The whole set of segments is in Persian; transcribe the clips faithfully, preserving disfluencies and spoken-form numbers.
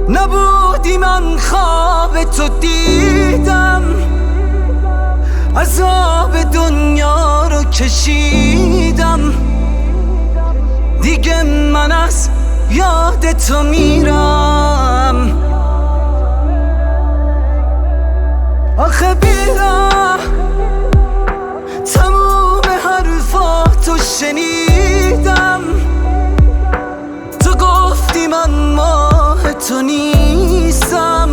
نبودی من خواب تو دیدم، عذاب دنیا رو کشیدم. دیگه من از یاد تو میرم. آخه بیرم تموم حرفاتو شنیدم. تو گفتی من ماه تو نیستم،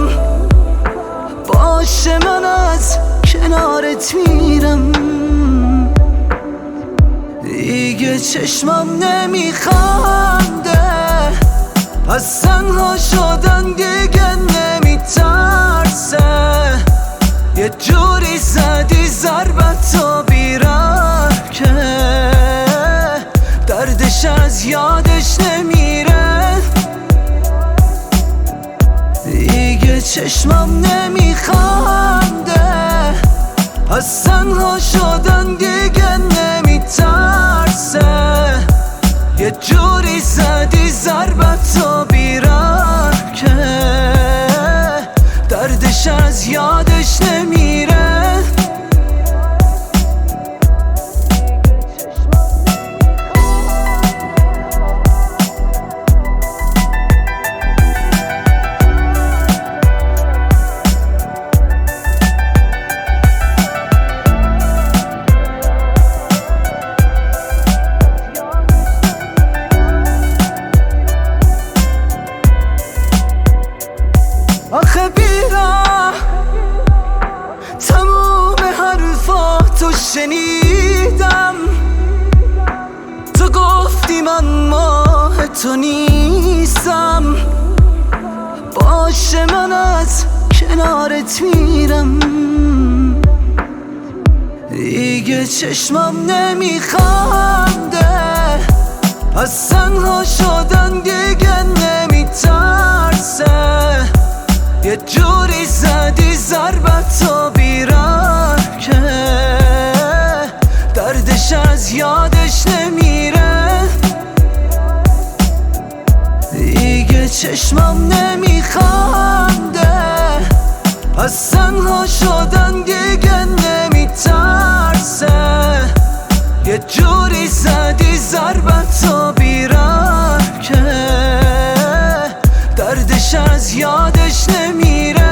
باشه من از کنارت میرم. دیگه چشمم نمیخنده، از تنها شدن دیگه نمیترسه. یه جوری زدی ضربتو بیرم که دردش از یادش نمیره. دیگه چشمم نمیخنده، از تنها شدن دیگه نمیترسه. یه جوری زدی ضربتو بیرم که دردش از یادش نمیره. آخه بیرم تموم حرفاتو شنیدم. تو گفتی من ماه تو نیستم، باشه من از کنارت میرم. دیگه چشمم نمیخنده، از تنها شدن دیگه نمیترسه. یه جوری زدی ضربتو بیرم که دردش از یادش نمیره. دیگه چشمم نمیخنده، از تنها شدن دیگه نمیترسه. یه جوری زدی ضربتو بیرم که دردش از یادش نمیره.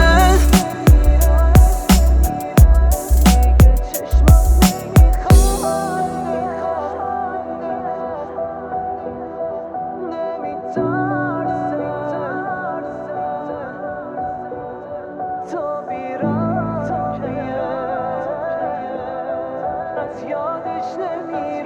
یادش نمیره.